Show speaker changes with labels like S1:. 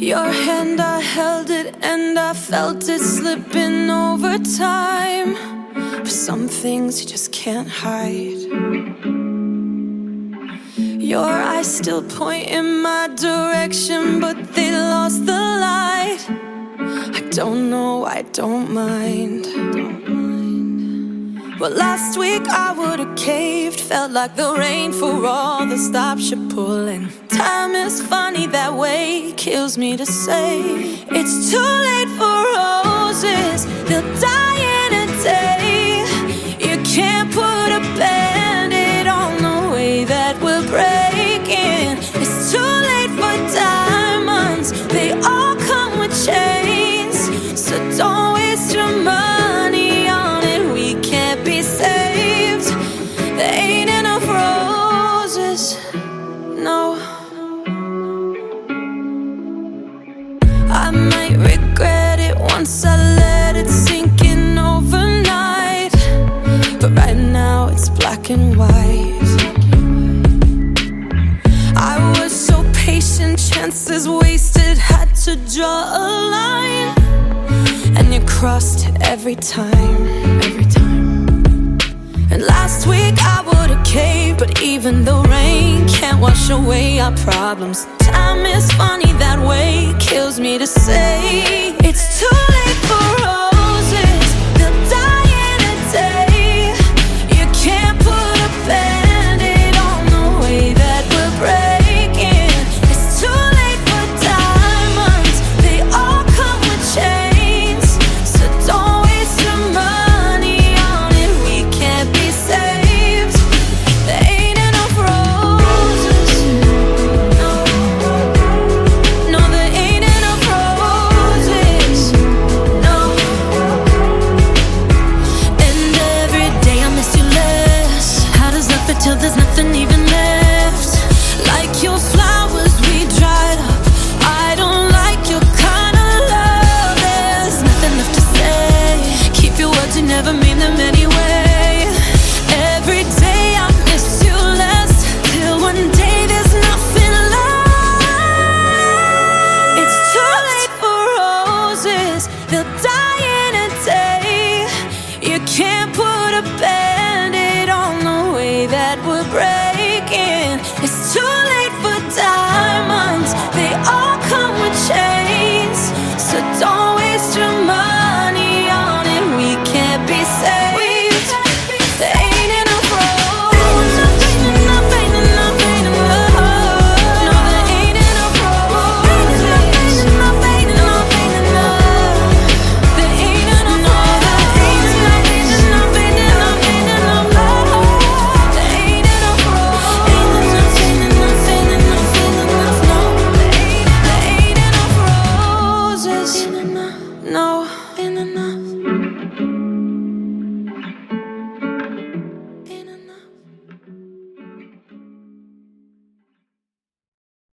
S1: Your hand, I held it and I felt it slipping over time. But some things you just can't hide. Your eyes still point in my direction, but they lost the light. I don't know, I don't mind. Well, last week I would've caved. Felt like the rain for all the stops you're pulling. Time is funny that way, kills me to say. It's too late for roses, they'll die in a day. You can't put a band-aid on the way that we're breaking. It's too late for diamonds, they all come with chains. So don't waste your money on it, we can't be saved. There ain't enough roses, no. I might regret it once I let it sink in overnight, but right now it's black and white. I was so patient, chances wasted, had to draw a line. And you crossed it every time, every time. And last week I would've caved, but even the rain can't wash away our problems. Time is funny that way, kills me to say. It's too late for roses, they'll die in a day. You can't put a band-aid on the way that we're breaking. It's too late for diamonds, they all come with chains. So don't waste your money on it, we can't be saved. There ain't enough roses, no. No, there ain't enough roses, no. And every day I miss you less. How does that feel till there's nothing even left? Like your flowers, we dried up. I don't like your kind of love. There's nothing left to say. Keep your words, you never mean them anyway. Every day I miss you less, till one day there's nothing left. It's too late for roses, they'll die in a day. You can't put a band-aid on the way that we're breaking. It's too late